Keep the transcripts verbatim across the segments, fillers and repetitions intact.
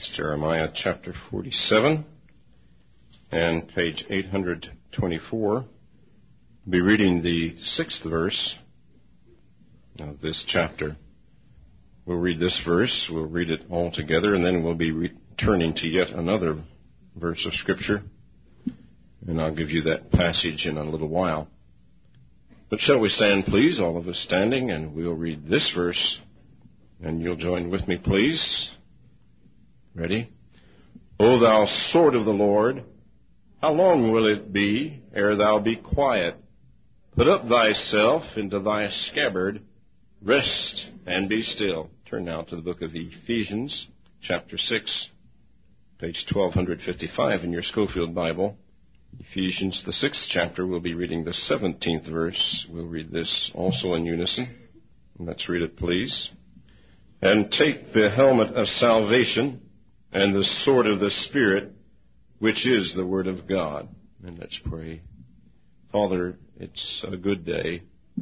It's Jeremiah chapter forty-seven and page eight hundred twenty-four. We'll be reading the sixth verse of this chapter. We'll read this verse, we'll read it all together, and then we'll be returning to yet another verse of Scripture. And I'll give you that passage in a little while. But shall we stand, please, all of us standing, and we'll read this verse, and you'll join with me, please. Ready? O thou sword of the Lord, how long will it be ere thou be quiet? Put up thyself into thy scabbard, rest and be still. Turn now to the book of Ephesians, chapter six, page twelve fifty-five in your Schofield Bible. Ephesians, the sixth chapter, we'll be reading the seventeenth verse. We'll read this also in unison. Let's read it, please. And take the helmet of salvation and the sword of the Spirit, which is the Word of God. And let's pray. Father, it's a good day.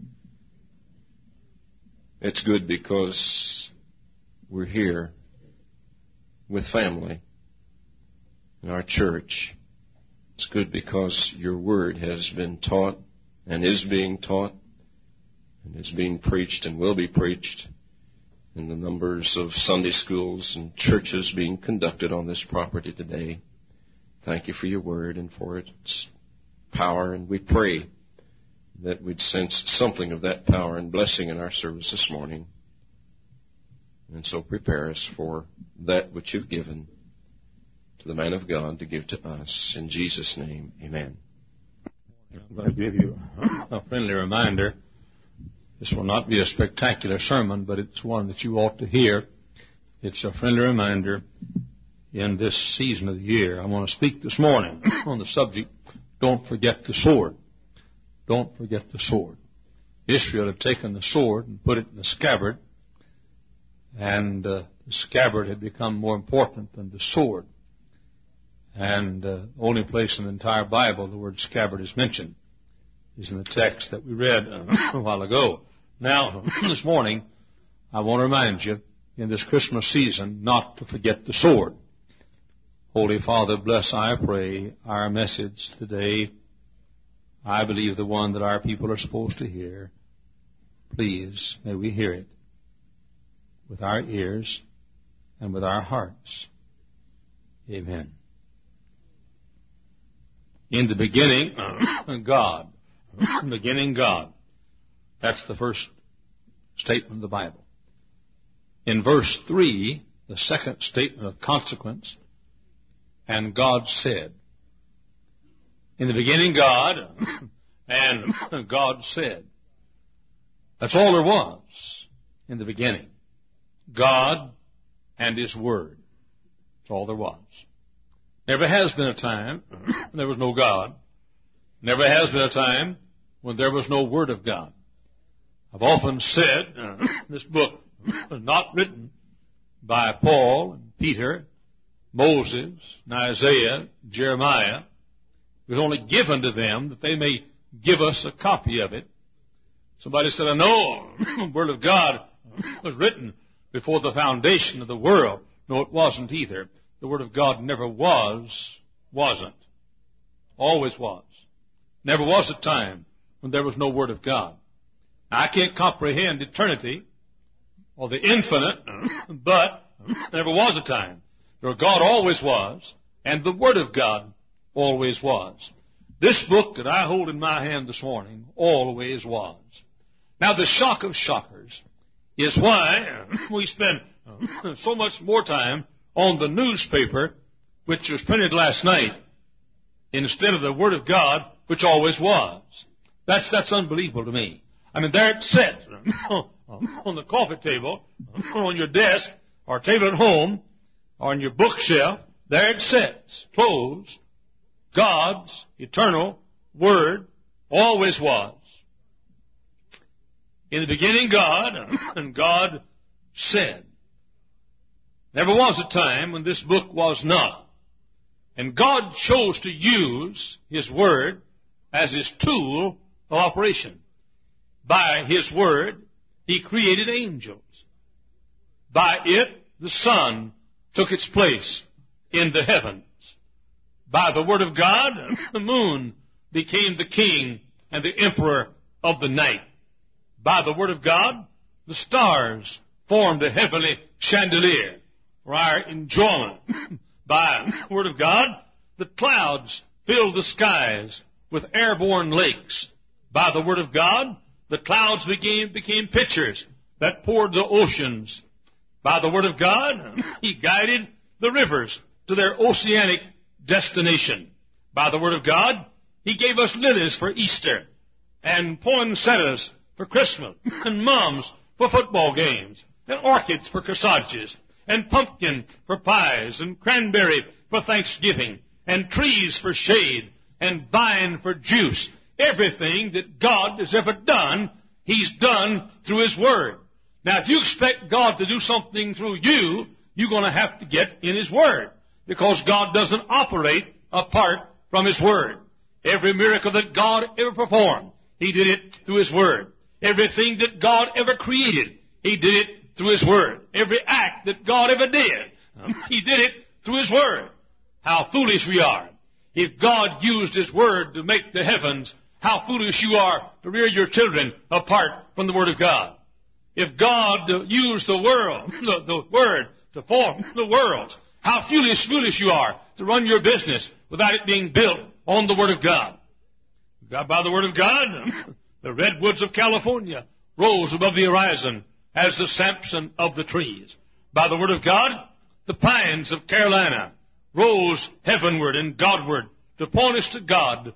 It's good because we're here with family in our church. It's good because your word has been taught and is being taught and is being preached and will be preached in the numbers of Sunday schools and churches being conducted on this property today. Thank you for your word and for its power, and we pray that we'd sense something of that power and blessing in our service this morning. And so prepare us for that which you've given to the man of God to give to us. In Jesus' name, amen. I'm going to give you a friendly reminder. This will not be a spectacular sermon, but it's one that you ought to hear. It's a friendly reminder in this season of the year. I want to speak this morning on the subject, don't forget the sword. Don't forget the sword. Israel had taken the sword and put it in the scabbard, and uh, the scabbard had become more important than the sword. And uh, the only place in the entire Bible the word scabbard is mentioned is in the text that we read a while ago. Now, this morning, I want to remind you, in this Christmas season, not to forget the sword. Holy Father, bless, I pray, our message today. I believe the one that our people are supposed to hear. Please, may we hear it with our ears and with our hearts. Amen. In the beginning, God. In the beginning, God. That's the first statement of the Bible. In verse three, the second statement of consequence, and God said. In the beginning, God, and God said. That's all there was in the beginning. God and His Word. That's all there was. Never has been a time when there was no God. Never has been a time when there was no Word of God. I've often said uh, this book was not written by Paul and Peter, Moses, and Isaiah, Jeremiah. It was only given to them that they may give us a copy of it. Somebody said, I know the Word of God was written before the foundation of the world. No, it wasn't either. The Word of God never was, wasn't. Always was. Never was a time when there was no Word of God. Now, I can't comprehend eternity or the infinite, but there never was a time where God always was and the Word of God always was. This book that I hold in my hand this morning always was. Now, the shock of shockers is why we spend so much more time on the newspaper, which was printed last night, instead of the Word of God, which always was. That's, that's unbelievable to me. I mean, there it sits on the coffee table, on your desk, or table at home, or on your bookshelf. There it sits, closed. God's eternal Word always was. In the beginning, God, and God said. Never was a time when this book was not. And God chose to use His Word as His tool of operation. By His Word, He created angels. By it, the sun took its place in the heavens. By the word of God, the moon became the king and the emperor of the night. By the word of God, the stars formed a heavenly chandelier for our enjoyment. By the word of God, the clouds filled the skies with airborne lakes. By the word of God, the clouds became, became pitchers that poured the oceans. By the word of God, he guided the rivers to their oceanic destination. By the word of God, he gave us lilies for Easter, and poinsettias for Christmas, and mums for football games, and orchids for corsages, and pumpkin for pies, and cranberry for Thanksgiving, and trees for shade, and vine for juice. Everything that God has ever done, he's done through his word. Now, if you expect God to do something through you, you're going to have to get in his word, because God doesn't operate apart from his word. Every miracle that God ever performed, he did it through his word. Everything that God ever created, he did it through his word. Every act that God ever did, he did it through his word. How foolish we are. If God used his word to make the heavens, how foolish you are to rear your children apart from the word of God. If God used the world, the, the word to form the worlds, how foolish, foolish you are to run your business without it being built on the word of God. God, by the word of God, the redwoods of California rose above the horizon as the Samson of the trees. By the word of God, the pines of Carolina rose heavenward and Godward to point us to God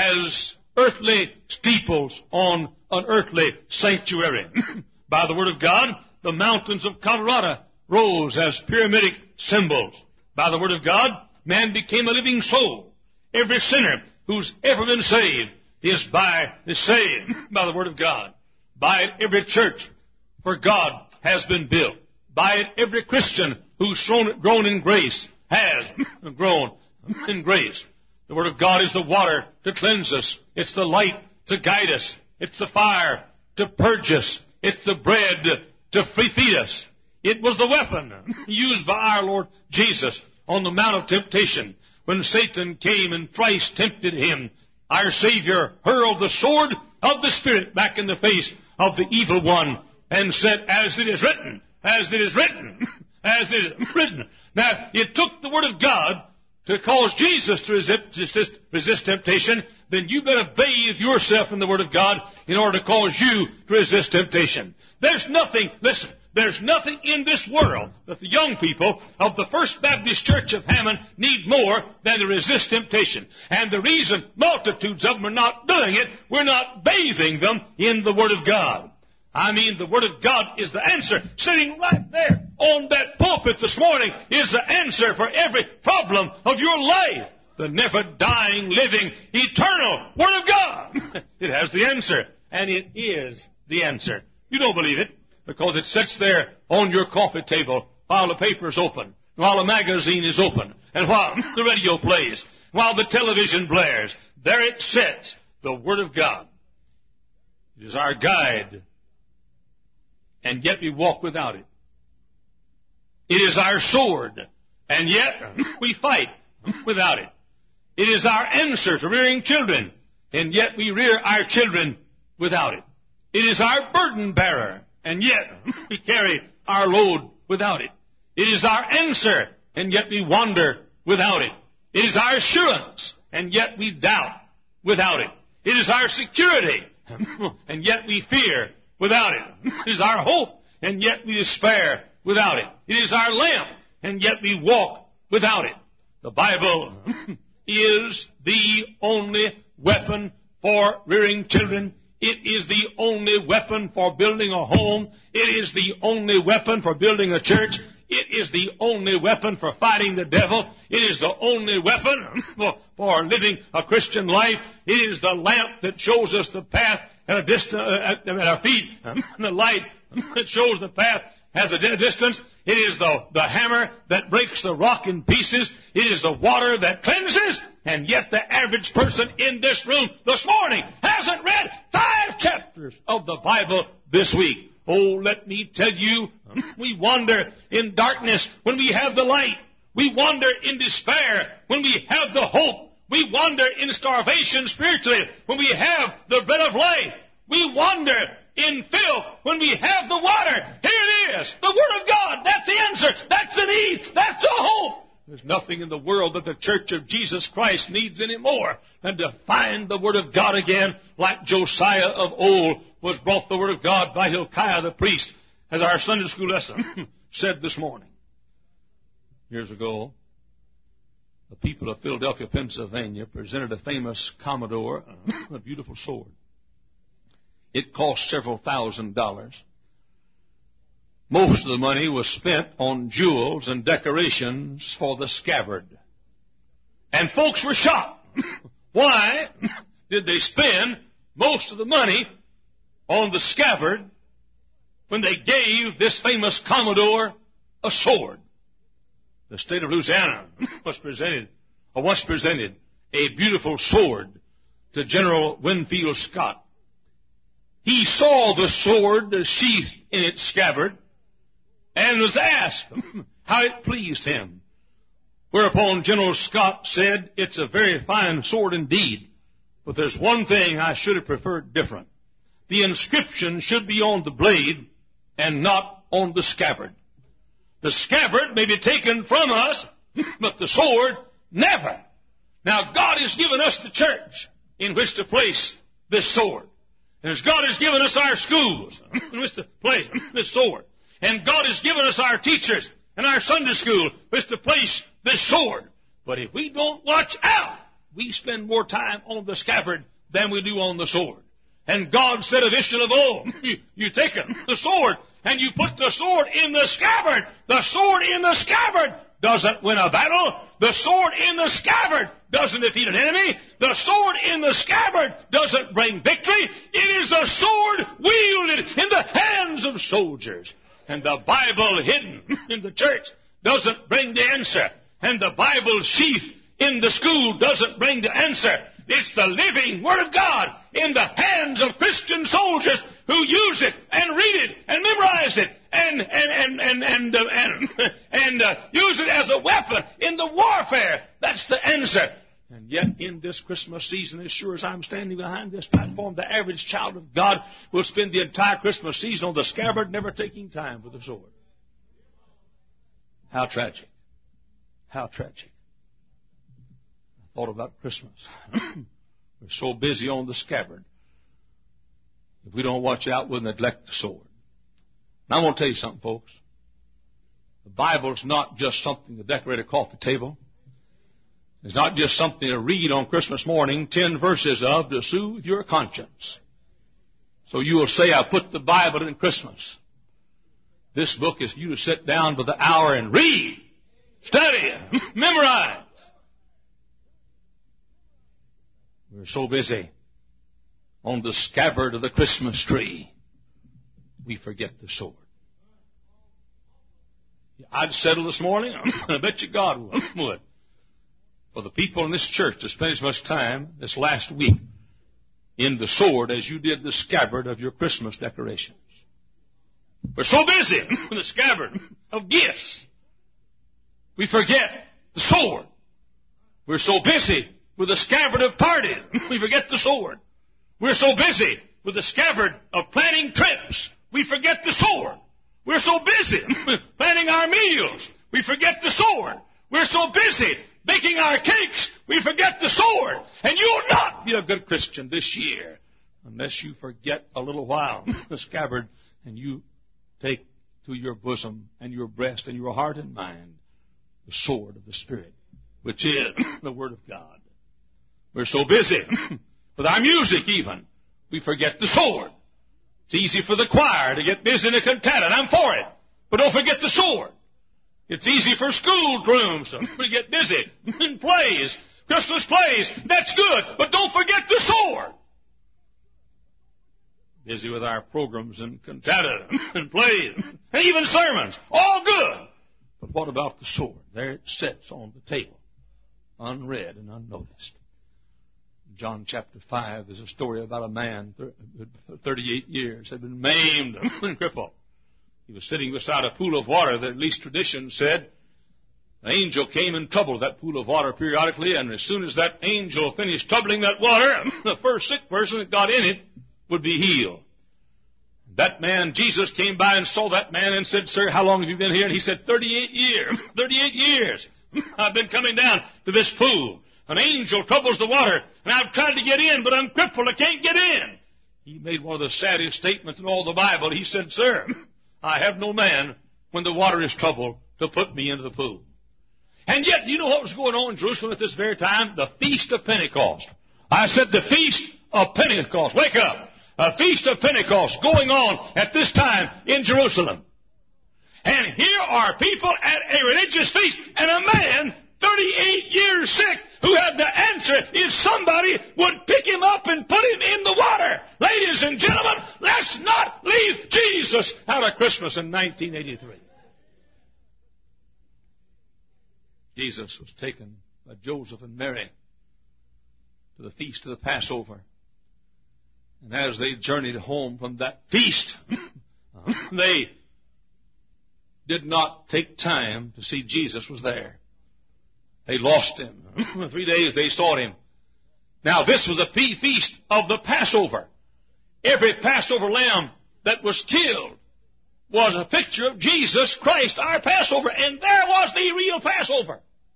as earthly steeples on an earthly sanctuary. By the word of God, the mountains of Colorado rose as pyramidic symbols. By the word of God, man became a living soul. Every sinner who's ever been saved is by is saved by the word of God. By it, every church for God has been built. By it, every Christian who's shown, grown in grace has grown in grace. The word of God is the water to cleanse us. It's the light to guide us. It's the fire to purge us. It's the bread to feed us. It was the weapon used by our Lord Jesus on the Mount of Temptation. When Satan came and thrice tempted him, our Savior hurled the sword of the Spirit back in the face of the evil one and said, as it is written, as it is written, as it is written. Now, it took the word of God to cause Jesus to resist, resist, resist temptation. Then you better bathe yourself in the word of God in order to cause you to resist temptation. There's nothing, listen, there's nothing in this world that the young people of the First Baptist Church of Hammond need more than to resist temptation. And the reason multitudes of them are not doing it, we're not bathing them in the word of God. I mean, the word of God is the answer. Sitting right there on that pulpit this morning is the answer for every problem of your life. The never dying, living, eternal word of God. It has the answer. And it is the answer. You don't believe it because it sits there on your coffee table while the paper is open, while the magazine is open, and while the radio plays, while the television blares. There it sits, the word of God. It is our guide. And yet we walk without it. It is our sword, and yet we fight without it. It is our answer to rearing children, and yet we rear our children without it. It is our burden bearer, and yet we carry our load without it. It is our answer, and yet we wander without it. It is our assurance, and yet we doubt without it. It is our security, and yet we fear without it. It is our hope, and yet we despair without it. It is our lamp, and yet we walk without it. The Bible is the only weapon for rearing children. It is the only weapon for building a home. It is the only weapon for building a church. It is the only weapon for fighting the devil. It is the only weapon for, for living a Christian life. It is the lamp that shows us the path at a distance, uh, at, at our feet, um, the light that shows the path has a distance. It is the, the hammer that breaks the rock in pieces. It is the water that cleanses. And yet the average person in this room this morning hasn't read five chapters of the Bible this week. Oh, let me tell you, we wander in darkness when we have the light. We wander in despair when we have the hope. We wander in starvation spiritually when we have the bread of life. We wander in filth when we have the water. Here it is, the Word of God. That's the answer. That's the need. That's the hope. There's nothing in the world that the Church of Jesus Christ needs anymore than to find the Word of God again, like Josiah of old was brought the Word of God by Hilkiah the priest, as our Sunday school lesson said this morning. Years ago, the people of Philadelphia, Pennsylvania, presented a famous Commodore, a beautiful sword. It cost several thousand dollars. Most of the money was spent on jewels and decorations for the scabbard. And folks were shocked. Why did they spend most of the money on the scabbard when they gave this famous Commodore a sword? The state of Louisiana was presented, or once presented, a beautiful sword to General Winfield Scott. He saw the sword sheathed in its scabbard and was asked how it pleased him. Whereupon General Scott said, "It's a very fine sword indeed, but there's one thing I should have preferred different. The inscription should be on the blade and not on the scabbard. The scabbard may be taken from us, but the sword never." Now, God has given us the church in which to place this sword. And as God has given us our schools in which to place this sword. And God has given us our teachers and our Sunday school in which to place this sword. But if we don't watch out, we spend more time on the scabbard than we do on the sword. And God said of Israel of old, you, you take the sword and you put the sword in the scabbard. The sword in the scabbard doesn't win a battle. The sword in the scabbard doesn't defeat an enemy. The sword in the scabbard doesn't bring victory. It is the sword wielded in the hands of soldiers. And the Bible hidden in the church doesn't bring the answer. And the Bible sheath in the school doesn't bring the answer. It's the living Word of God in the hands of Christian soldiers who use it and read it and memorize it and and and and and, uh, and, and uh, use it as a weapon in the warfare. That's the answer. And yet, in this Christmas season, as sure as I'm standing behind this platform, the average child of God will spend the entire Christmas season on the scabbard, never taking time for the sword. How tragic. How tragic. I thought about Christmas. We're so busy on the scabbard. If we don't watch out, we'll neglect the sword. And I want to tell you something, folks. The Bible is not just something to decorate a coffee table. It's not just something to read on Christmas morning, ten verses of to soothe your conscience. So you will say, I put the Bible in Christmas. This book is for you to sit down for the hour and read, study, memorize. We're so busy on the scabbard of the Christmas tree, we forget the sword. I'd settle this morning, and I bet you God would, for the people in this church to spend as much time this last week in the sword as you did the scabbard of your Christmas decorations. We're so busy with the scabbard of gifts, we forget the sword. We're so busy with the scabbard of parties, we forget the sword. We're so busy with the scabbard of planning trips, we forget the sword. We're so busy planning our meals, we forget the sword. We're so busy baking our cakes, we forget the sword. And you'll not be a good Christian this year unless you forget a little while the scabbard and you take to your bosom and your breast and your heart and mind the sword of the Spirit, which is the Word of God. We're so busy with our music even, we forget the sword. It's easy for the choir to get busy in a cantata, and I'm for it. But don't forget the sword. It's easy for school rooms to get busy in plays, Christmas plays. That's good, but don't forget the sword. Busy with our programs and cantata and plays and even sermons. All good. But what about the sword? There it sits on the table, unread and unnoticed. John chapter five, there's a story about a man, thirty-eight years, had been maimed and crippled. He was sitting beside a pool of water that at least tradition said an angel came and troubled that pool of water periodically, and as soon as that angel finished troubling that water, the first sick person that got in it would be healed. That man, Jesus, came by and saw that man and said, "Sir, how long have you been here?" And he said, thirty-eight years. thirty-eight years. I've been coming down to this pool. An angel troubles the water, and I've tried to get in, but I'm crippled. I can't get in. He made one of the saddest statements in all the Bible. He said, "Sir, I have no man when the water is troubled to put me into the pool." And yet, you know what was going on in Jerusalem at this very time? The Feast of Pentecost. I said the Feast of Pentecost. Wake up. A Feast of Pentecost going on at this time in Jerusalem. And here are people at a religious feast, and a man, thirty-eight years sick, who had the answer if somebody would pick him up and put him in the water. Ladies and gentlemen, let's not leave Jesus out of Christmas in nineteen eighty-three. Jesus was taken by Joseph and Mary to the feast of the Passover. And as they journeyed home from that feast, they did not take time to see Jesus was there. They lost him. For three days they sought him. Now this was a feast of the Passover. Every Passover lamb that was killed was a picture of Jesus Christ, our Passover. And there was the real Passover.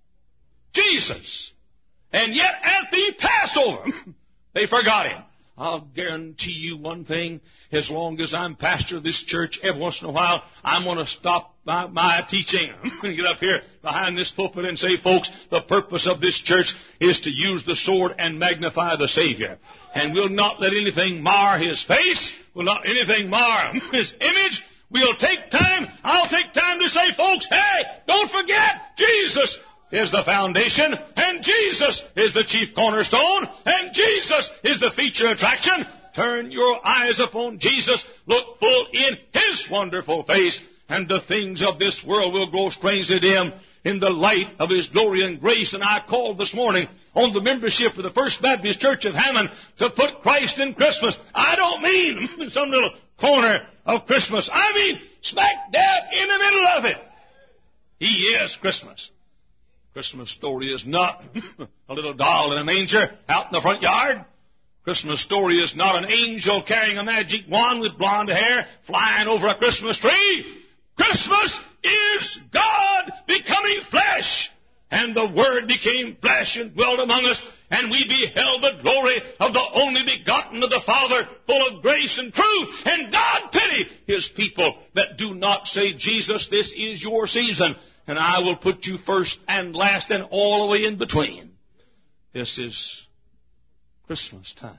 Jesus. And yet at the Passover, they forgot him. I'll guarantee you one thing. As long as I'm pastor of this church, every once in a while, I'm going to stop my, my teaching. I'm going to get up here behind this pulpit and say, folks, the purpose of this church is to use the sword and magnify the Savior. And we'll not let anything mar His face. We'll not let anything mar His image. We'll take time. I'll take time to say, folks, hey, don't forget, Jesus is the foundation, and Jesus is the chief cornerstone, and Jesus is the feature attraction. Turn your eyes upon Jesus, look full in His wonderful face, and the things of this world will grow strangely dim in the light of His glory and grace. And I called this morning on the membership of the First Baptist Church of Hammond to put Christ in Christmas. I don't mean some little corner of Christmas. I mean smack dab in the middle of it. He is Christmas. Christmas story is not a little doll in a manger out in the front yard. Christmas story is not an angel carrying a magic wand with blonde hair flying over a Christmas tree. Christmas is God becoming flesh. And the Word became flesh and dwelt among us, and we beheld the glory of the only begotten of the Father, full of grace and truth. And God pity His people that do not say, Jesus, this is your season, and I will put you first and last and all the way in between. This is Christmas time.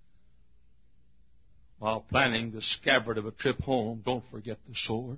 While planning the scabbard of a trip home, don't forget the sword.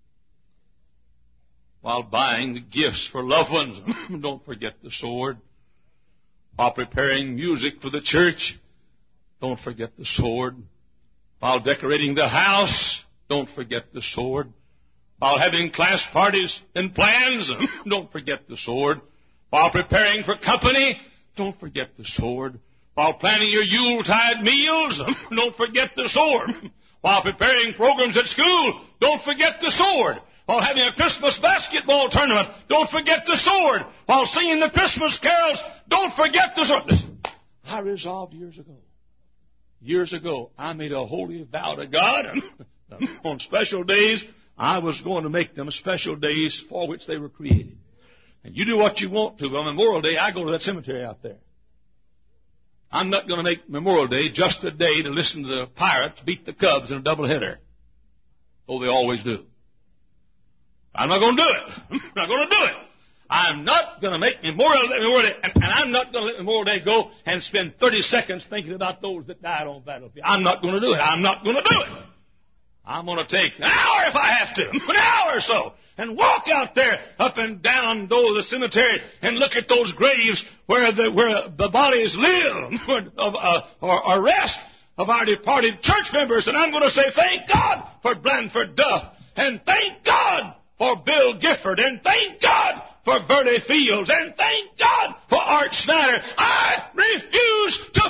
While buying the gifts for loved ones, don't forget the sword. While preparing music for the church, don't forget the sword. While decorating the house, don't forget the sword. While having class parties and plans, don't forget the sword. While preparing for company, don't forget the sword. While planning your Yuletide meals, don't forget the sword. While preparing programs at school, don't forget the sword. While having a Christmas basketball tournament, don't forget the sword. While singing the Christmas carols, don't forget the sword. Listen, I resolved years ago, years ago, I made a holy vow to God. On special days, I was going to make them special days for which they were created. And you do what you want to. On Memorial Day, I go to that cemetery out there. I'm not going to make Memorial Day just a day to listen to the Pirates beat the Cubs in a doubleheader. Oh, they always do. I'm not going to do it. I'm not going to do it. I'm not going to make Memorial Day, Memorial Day and, and I'm not going to let Memorial Day go and spend thirty seconds thinking about those that died on the battlefield. I'm not going to do it. I'm not going to do it. I'm going to take an hour if I have to, an hour or so, and walk out there up and down those the cemetery and look at those graves where the, where the bodies live of, uh, or, or rest of our departed church members. And I'm going to say, thank God for Blandford Duff, and thank God for Bill Gifford, and thank God for Verde Fields, and thank God for Art Snyder. I refuse to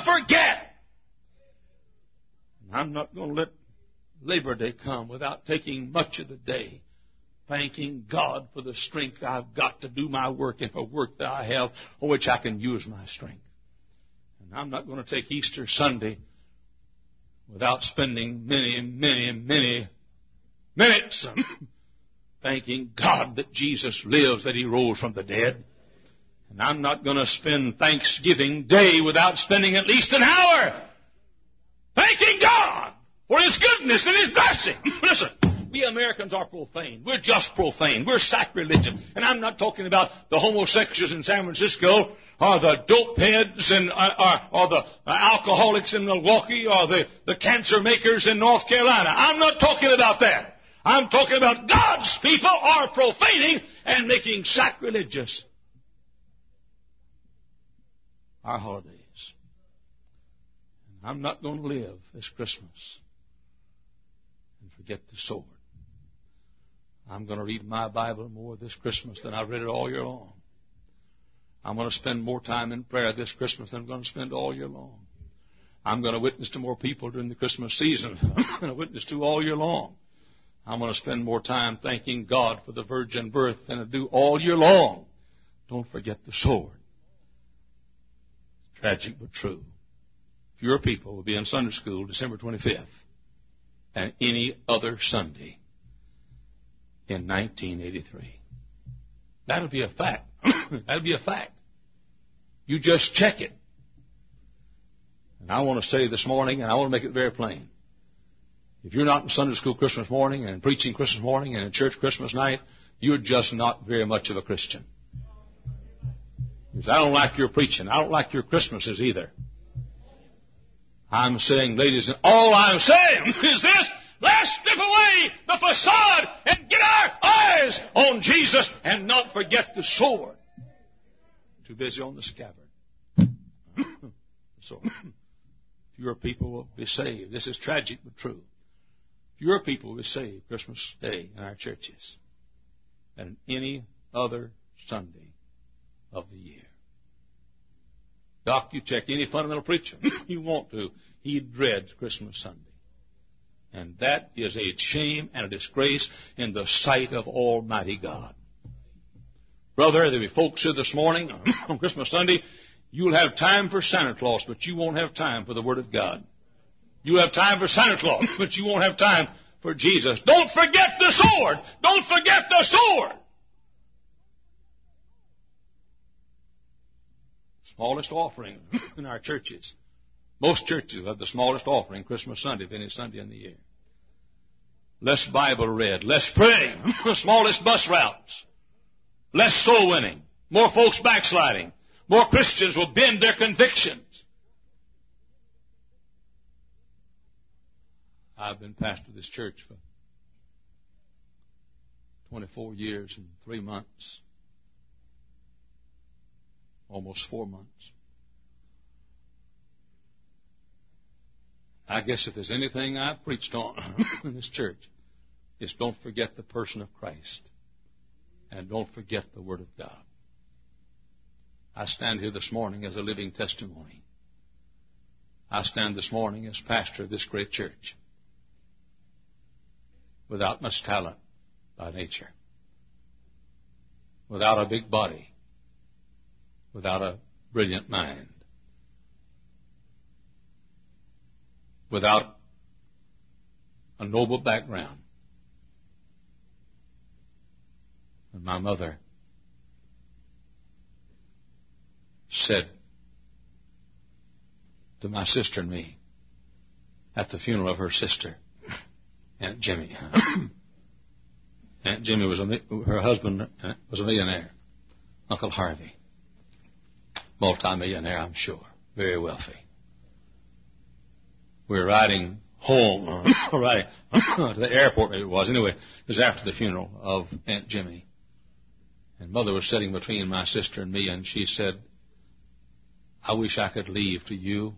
I'm not going to let Labor Day come without taking much of the day thanking God for the strength I've got to do my work and for work that I have on which I can use my strength. And I'm not going to take Easter Sunday without spending many, many, many minutes thanking God that Jesus lives, that He rose from the dead. And I'm not going to spend Thanksgiving Day without spending at least an hour thanking God for His goodness and His blessing. Listen, we Americans are profane. We're just profane. We're sacrilegious. And I'm not talking about the homosexuals in San Francisco or the dope heads and, uh, or, or the uh, alcoholics in Milwaukee or the, the cancer makers in North Carolina. I'm not talking about that. I'm talking about God's people are profaning and making sacrilegious our holidays. And I'm not going to live this Christmas and forget the sword. I'm going to read my Bible more this Christmas than I've read it all year long. I'm going to spend more time in prayer this Christmas than I'm going to spend all year long. I'm going to witness to more people during the Christmas season than I'm going to witness to all year long. I'm going to spend more time thanking God for the virgin birth than I do all year long. Don't forget the sword. Tragic but true. Fewer people will be in Sunday school December twenty-fifth than any other Sunday in nineteen eighty-three. That'll be a fact. That'll be a fact. You just check it. And I want to say this morning, and I want to make it very plain. If you're not in Sunday school Christmas morning and preaching Christmas morning and in church Christmas night, you're just not very much of a Christian. Because I don't like your preaching. I don't like your Christmases either. I'm saying, ladies, and all I'm saying is this: let's strip away the facade and get our eyes on Jesus and not forget the sword. Too busy on the scabbard. So, fewer people will be saved. This is tragic but true. Fewer people will be saved Christmas Day in our churches than any other Sunday of the year. Doc, you check any fundamental preacher you want to. He dreads Christmas Sunday. And that is a shame and a disgrace in the sight of Almighty God. Brother, there'll be folks here this morning on Christmas Sunday, you'll have time for Santa Claus, but you won't have time for the Word of God. You'll have time for Santa Claus, but you won't have time for Jesus. Don't forget the sword! Don't forget the sword! Smallest offering in our churches. Most churches have the smallest offering Christmas Sunday of any Sunday in the year. Less Bible read, less praying, smallest bus routes, less soul winning, more folks backsliding, more Christians will bend their convictions. I've been pastor of this church for twenty-four years and three months. Almost four months. I guess if there's anything I've preached on in this church, it's don't forget the person of Christ. And don't forget the Word of God. I stand here this morning as a living testimony. I stand this morning as pastor of this great church. Without much talent by nature. Without a big body. Without a brilliant mind. Without a noble background. And my mother said to my sister and me at the funeral of her sister, Aunt Jimmy. Aunt Jimmy was a, her husband was a millionaire, Uncle Harvey. Multi-millionaire, I'm sure. Very wealthy. We were riding home, or riding to the airport, maybe it was. Anyway, it was after the funeral of Aunt Jimmy. And Mother was sitting between my sister and me, and she said, I wish I could leave to you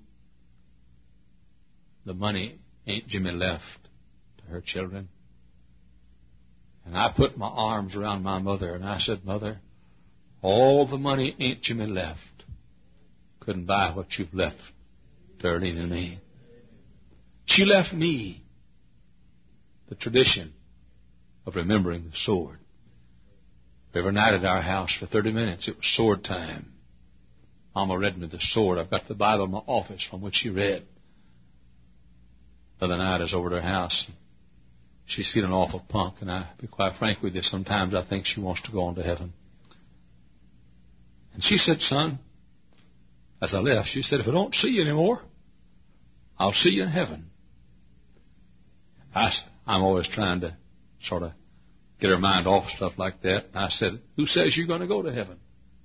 the money Aunt Jimmy left to her children. And I put my arms around my mother, and I said, Mother, all the money Aunt Jimmy left couldn't buy what you've left to Erlene and me. She left me the tradition of remembering the sword. Every night at our house for thirty minutes, it was sword time. Mama read me the sword. I've got the Bible in my office from which she read. The other night I was over at her house. She's feeling awful punk, and I'll be quite frank with you, sometimes I think she wants to go on to heaven. And she said, son, as I left, she said, if I don't see you anymore, I'll see you in heaven. I, I'm always trying to sort of get her mind off stuff like that. And I said, who says you're going to go to heaven?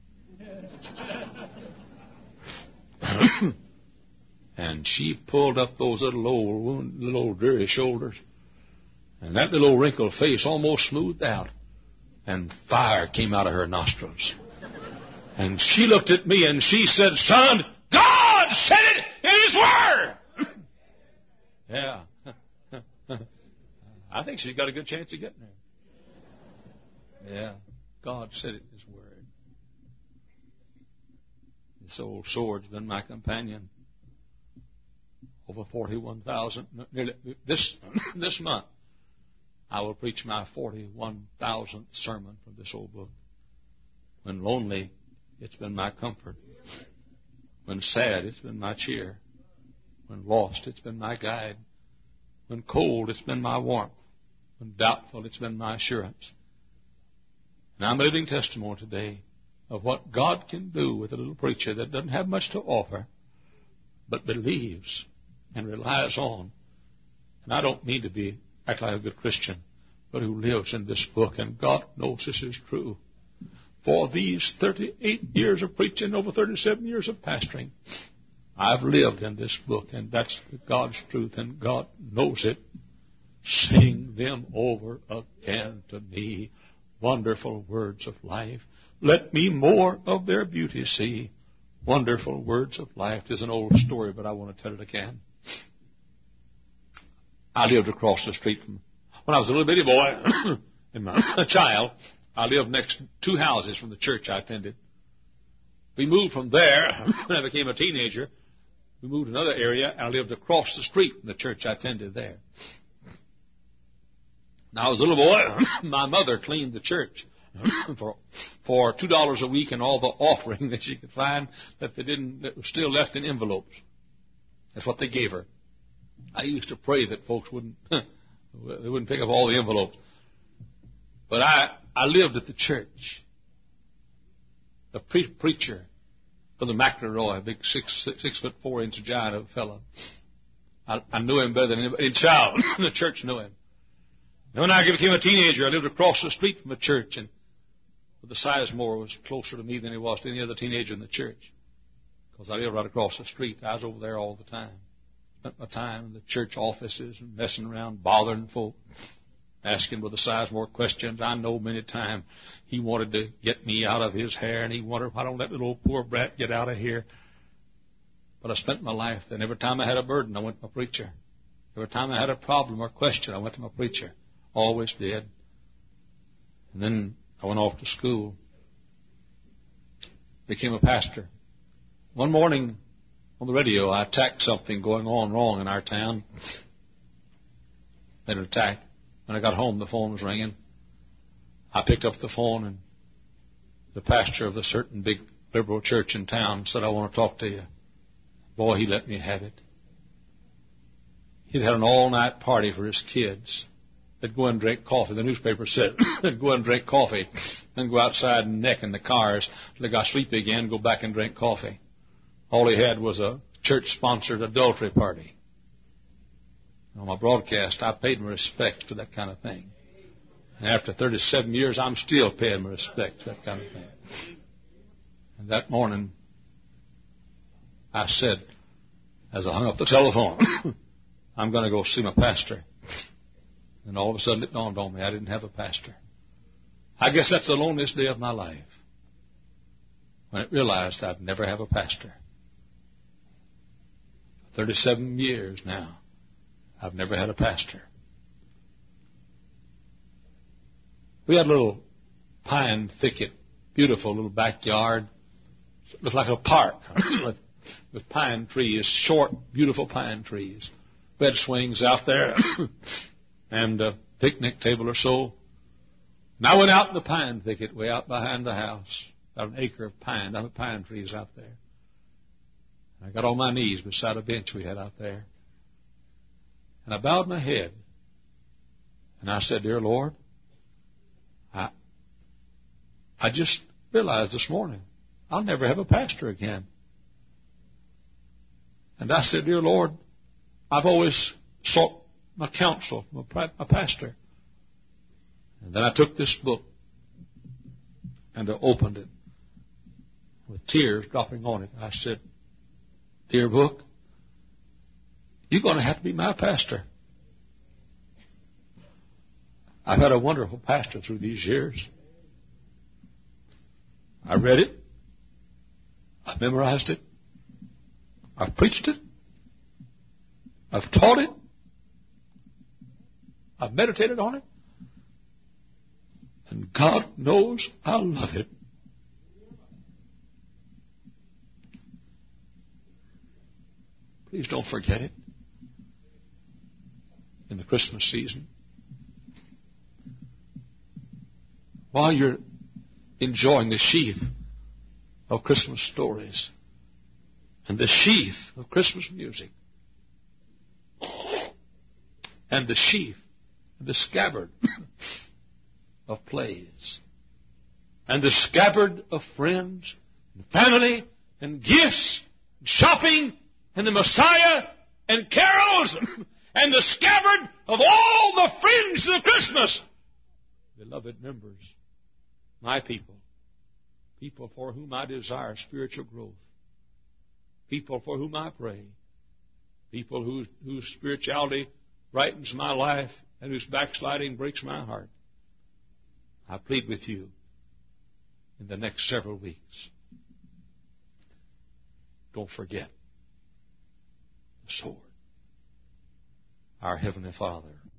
And she pulled up those little old, little old dreary shoulders. And that little old wrinkled face almost smoothed out. And fire came out of her nostrils. And she looked at me and she said, son, God said it in His Word. Yeah. I think she's got a good chance of getting there. Yeah. God said it in His Word. This old sword's been my companion. Over forty-one thousand. This, this month, I will preach my forty-one thousandth sermon from this old book. When lonely, it's been my comfort. When sad, it's been my cheer. When lost, it's been my guide. When cold, it's been my warmth. When doubtful, it's been my assurance. And I'm a living testimony today of what God can do with a little preacher that doesn't have much to offer, but believes and relies on. And I don't mean to be act like a good Christian, but who lives in this book, and God knows this is true. For these thirty-eight years of preaching, over thirty-seven years of pastoring, I've lived in this book, and that's God's truth, and God knows it. Sing them over again to me, wonderful words of life. Let me more of their beauty see. Wonderful words of life. There's an old story, but I want to tell it again. I lived across the street from, when I was a little bitty boy, and my, a child, I lived next two houses from the church I attended. We moved from there when I became a teenager. We moved to another area, and I lived across the street from the church I attended there. Now, I was a little boy. My mother cleaned the church for for two dollars a week and all the offering that she could find that they didn't that was still left in envelopes. That's what they gave her. I used to pray that folks wouldn't they wouldn't pick up all the envelopes. But I I lived at the church. The pre- preacher, Brother McElroy, a big six six, six foot four inch giant fellow. I, I knew him better than anybody. Child, the church knew him. And when I became a teenager, I lived across the street from a church, and the Sizemore was closer to me than he was to any other teenager in the church, because I lived right across the street. I was over there all the time. Spent my time in the church offices and messing around, bothering folk, asking Brother Sizemore questions. I know many times he wanted to get me out of his hair, and he wondered, why don't let that little poor brat get out of here? But I spent my life then. Every time I had a burden, I went to my preacher. Every time I had a problem or question, I went to my preacher. Always did. And then I went off to school. Became a pastor. One morning on the radio, I attacked something going on wrong in our town. Made an attack. When I got home, the phone was ringing. I picked up the phone, and the pastor of the certain big liberal church in town said, I want to talk to you. Boy, he let me have it. He'd had an all-night party for his kids. They'd go and drink coffee. The newspaper said they'd go and drink coffee, then go outside and neck in the cars till they got sleepy again, go back and drink coffee. All he had was a church-sponsored adultery party. On my broadcast, I paid my respect for that kind of thing. And after thirty-seven years, I'm still paying my respect for that kind of thing. And that morning, I said, as I hung up the telephone, I'm going to go see my pastor. And all of a sudden it dawned on me I didn't have a pastor. I guess that's the loneliest day of my life, when I realized I'd never have a pastor. thirty-seven years now, I've never had a pastor. We had a little pine thicket, beautiful little backyard. It looked like a park with, with pine trees, short, beautiful pine trees. bed swings out there and a picnic table or so. And I went out in the pine thicket way out behind the house. Got an acre of pine, of pine trees out there. And I got on my knees beside a bench we had out there. And I bowed my head. And I said, Dear Lord, I, I just realized this morning I'll never have a pastor again. And I said, Dear Lord, I've always sought my counsel from a pastor. And then I took this book and I opened it with tears dropping on it. I said, Dear book, you're going to have to be my pastor. I've had a wonderful pastor through these years. I read it. I've memorized it. I've preached it. I've taught it. I've meditated on it. And God knows I love it. Please don't forget it in the Christmas season. While you're enjoying the sheath of Christmas stories and the sheath of Christmas music and the sheath and the scabbard of plays and the scabbard of friends and family and gifts and shopping and the Messiah and carols and the scabbard of all the fringe of Christmas. Beloved members, my people, people for whom I desire spiritual growth, people for whom I pray, people whose, whose spirituality brightens my life and whose backsliding breaks my heart, I plead with you in the next several weeks, don't forget the sword. Our Heavenly Father,